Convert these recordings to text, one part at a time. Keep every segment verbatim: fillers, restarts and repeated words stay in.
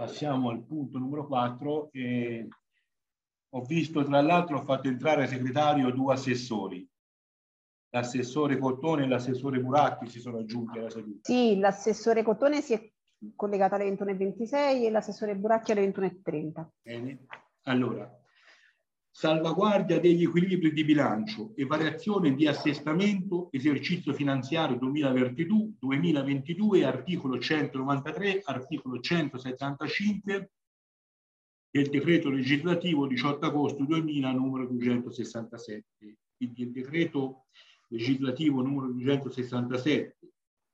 passiamo al punto numero quattro. Eh, ho visto, tra l'altro, ho fatto entrare segretario due assessori. L'assessore Cottone e l'assessore Buracchi si sono aggiunti alla seduta. Sì, l'assessore Cottone si è collegato alle ventuno e ventisei e l'assessore Buracchi alle ventuno e trenta. Bene. Allora, salvaguardia degli equilibri di bilancio e variazione di assestamento esercizio finanziario duemilaventidue, articolo centonovantatré, articolo centosettantacinque del decreto legislativo diciotto agosto duemila numero duecentosessantasette. Quindi il decreto legislativo numero duecentosessantasette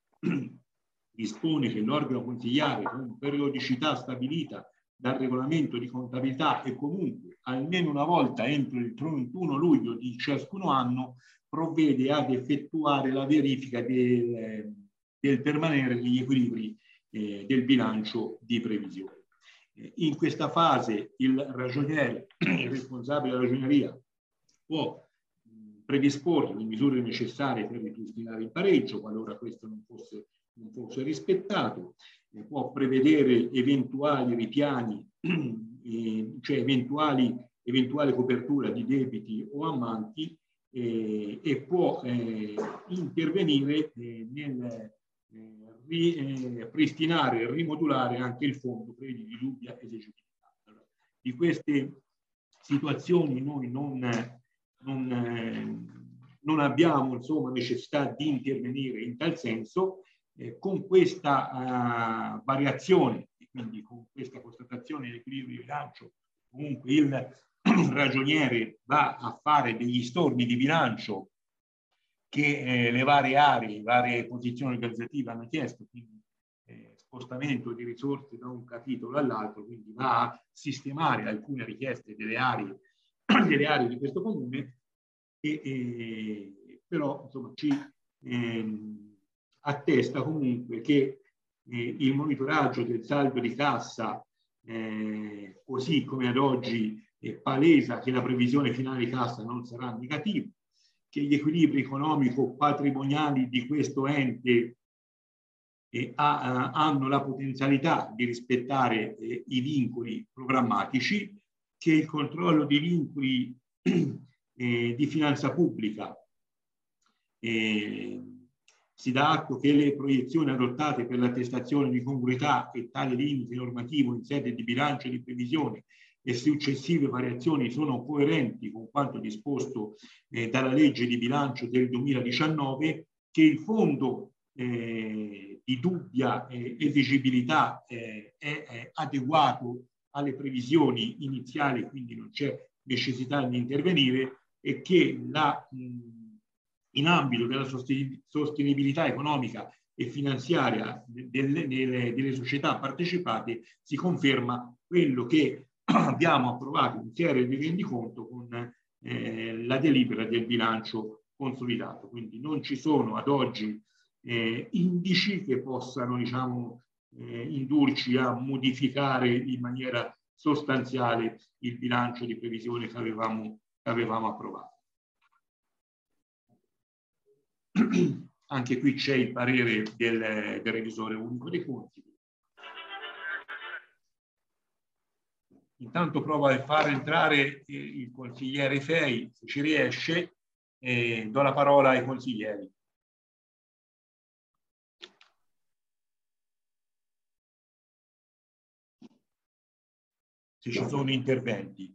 dispone che l'organo consigliare con periodicità stabilita dal regolamento di contabilità e comunque almeno una volta entro il trentuno luglio di ciascun anno provvede ad effettuare la verifica del, del permanere degli equilibri eh, del bilancio di previsione. In questa fase il ragioniere, il responsabile della ragioneria, può predisporre le misure necessarie per ripristinare il pareggio qualora questo non fosse, non fosse rispettato, eh, può prevedere eventuali ripiani, eh, cioè eventuali, eventuale copertura di debiti o ammanti eh, e può eh, intervenire eh, nel ripristinare e rimodulare anche il fondo crediti di dubbia esecutività. Allora, di queste situazioni noi non, non, eh, non abbiamo insomma necessità di intervenire in tal senso. Eh, con questa uh, variazione, quindi con questa constatazione di equilibrio di bilancio, comunque il ragioniere va a fare degli storni di bilancio che eh, le varie aree, le varie posizioni organizzative hanno chiesto, quindi eh, spostamento di risorse da un capitolo all'altro, quindi va a sistemare alcune richieste delle aree, delle aree di questo comune, e, e, però insomma ci eh, attesta comunque che eh, il monitoraggio del saldo di cassa, eh, così come ad oggi, eh, palesa che la previsione finale di cassa non sarà negativa, che gli equilibri economico-patrimoniali di questo ente eh, ha, hanno la potenzialità di rispettare eh, i vincoli programmatici, che il controllo dei vincoli eh, di finanza pubblica eh, si dà atto che le proiezioni adottate per l'attestazione di congruità e tale limite normativo in sede di bilancio e di previsione e successive variazioni sono coerenti con quanto disposto eh, dalla legge di bilancio del duemiladiciannove, che il fondo eh, di dubbia eh, esigibilità eh, è, è adeguato alle previsioni iniziali, quindi non c'è necessità di intervenire, e che la, mh, in ambito della sostenibilità economica e finanziaria delle, delle, delle società partecipate si conferma quello che abbiamo approvato in serie di rendiconto con eh, la delibera del bilancio consolidato. Quindi non ci sono ad oggi eh, indici che possano, diciamo, eh, indurci a modificare in maniera sostanziale il bilancio di previsione che avevamo, che avevamo approvato. Anche qui c'è il parere del, del revisore unico dei conti. Intanto prova a far entrare il consigliere Fei, se ci riesce, e do la parola ai consiglieri. Se ci sono interventi.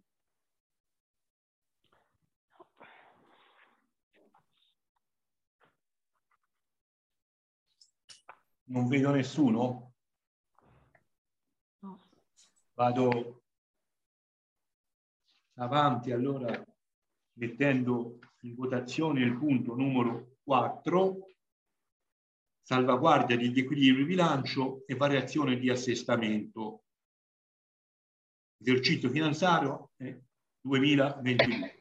Non vedo nessuno? Vado avanti allora mettendo in votazione il punto numero quattro, salvaguardia degli equilibri di bilancio e variazione di assestamento. Esercizio finanziario eh, duemilaventidue.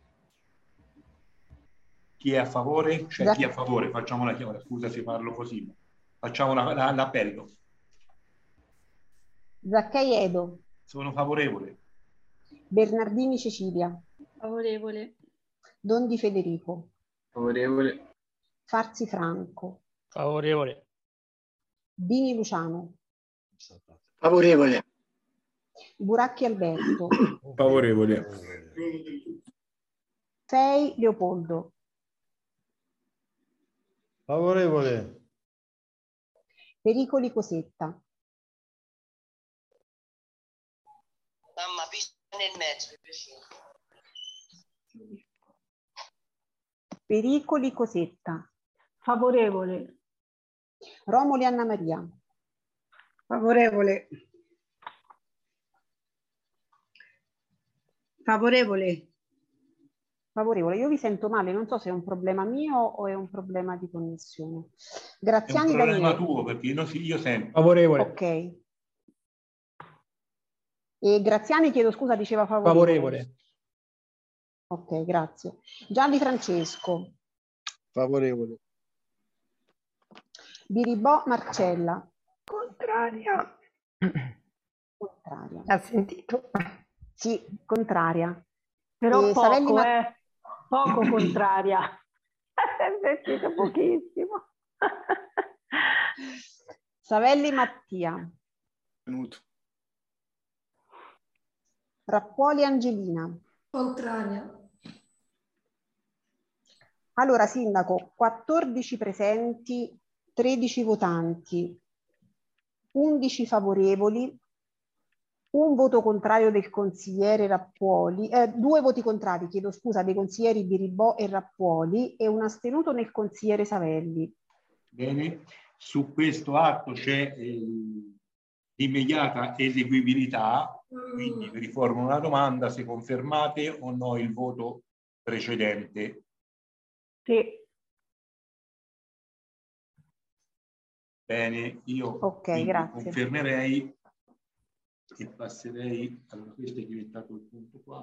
Chi è a favore? C'è chi è a favore? Facciamo la chiamata, scusa se parlo così. Facciamo l'appello. Zaccai Edo. Sono favorevole. Bernardini Cecilia. Favorevole. Dondi Federico. Favorevole. Farzi Franco. Favorevole. Dini Luciano. Favorevole. Buracchi Alberto. Favorevole. Fei Leopoldo. Favorevole. Pericoli Cosetta. Mamma, piscia nel mezzo, Pericoli Cosetta. Favorevole. Romoli Anna Maria. Favorevole. Favorevole. Favorevole. Io vi sento male, non so se è un problema mio o è un problema di connessione. È un Graziani problema Daniele. tuo, perché io, io sento. Favorevole. Ok. E Graziani, chiedo scusa, diceva favorevole. Favorevole. Ok, grazie. Gianni Francesco. Favorevole. Biribò Marcella. Contraria. Contraria. Ha sentito? Sì, contraria. Però E poco, Savelli Ma- eh. Poco contraria. È sentito pochissimo. Savelli Mattia. Venuto. Rappuoli Angelina. Contraria. Allora, Sindaco, quattordici presenti, tredici votanti, undici favorevoli, un voto contrario del consigliere Rappuoli, eh, due voti contrari, chiedo scusa, dei consiglieri Biribò e Rappuoli e un astenuto nel consigliere Savelli. Bene, su questo atto c'è eh, immediata eseguibilità, quindi vi riformulo una domanda se confermate o no il voto precedente. Sì. Bene, io Ok, grazie. confermerei e passerei, allora questo è diventato il punto